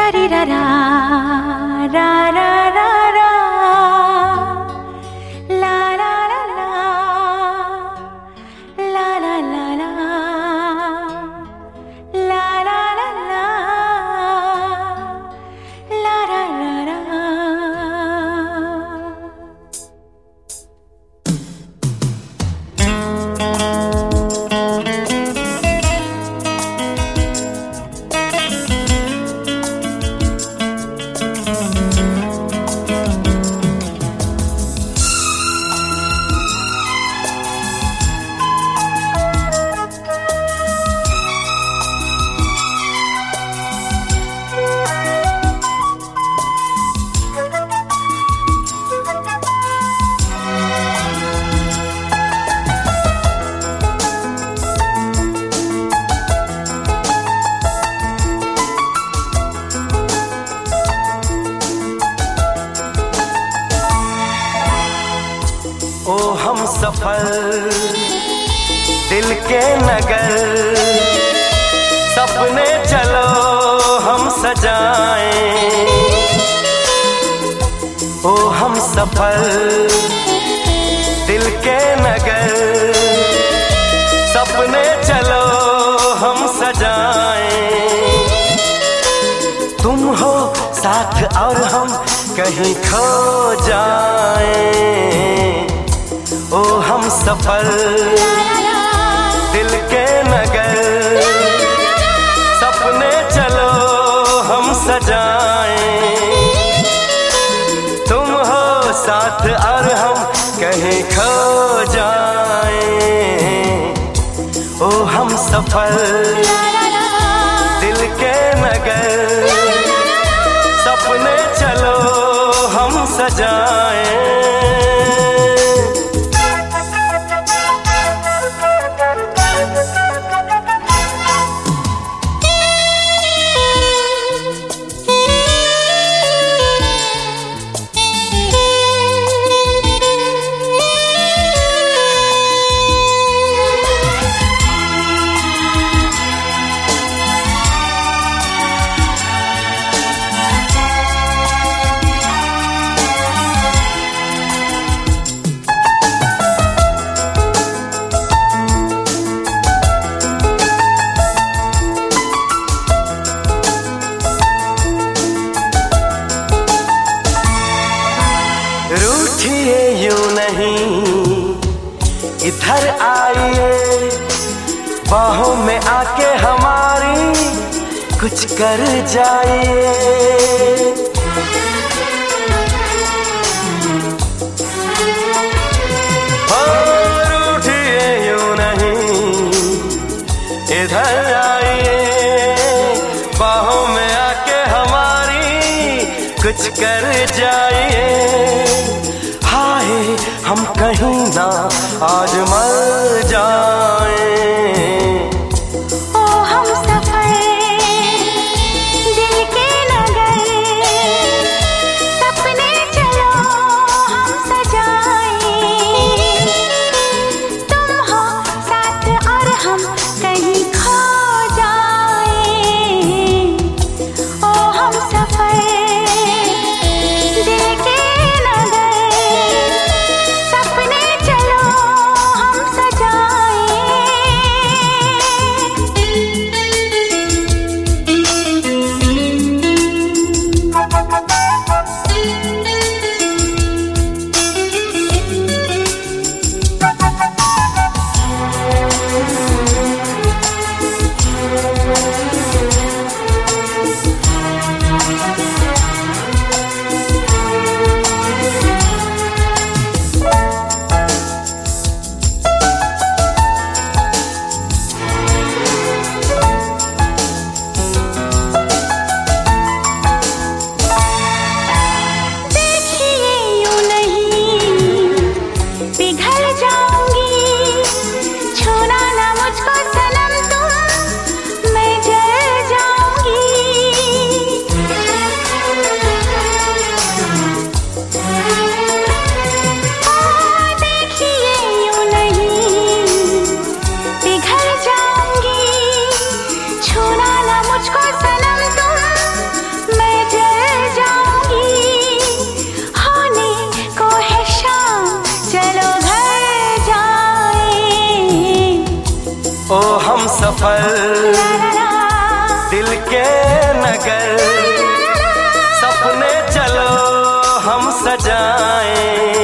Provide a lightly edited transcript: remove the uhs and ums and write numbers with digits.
री रा रा रा रा रा रा ला ला ला ला ला ला ला ला ला ला ला ला ला रा रा रा। ओ हम सफर दिल के नगर, सपने चलो हम सजाएं। ओ हम सफर दिल के नगर, सपने चलो हम सजाएं। तुम हो साथ और हम कहीं खो जाएं। ओ हम सफर दिल के नगर, सपने चलो हम सजाएं। तुम हो साथ और हम कहीं खो जाएं। ओ हम सफर दिल के नगर, सपने चलो हम सजाएं। रूठिए यूं नहीं इधर आइए, बाहों में आके हमारी कुछ कर जाइए। हो रूठिए यूं नहीं इधर आइए, बाहों में आके हमारी कुछ कर जाइए। हाय हम कहीं ना आज मर जाएं। ओ हम सफर दिल के नगर, सपने चलो हम सजाएं। तुम हो साथ और हम कहीं खो जाएं। ओ हम सफर दिल के नगर, सपने चलो हम के नगर, सपने चलो हम सजाएं,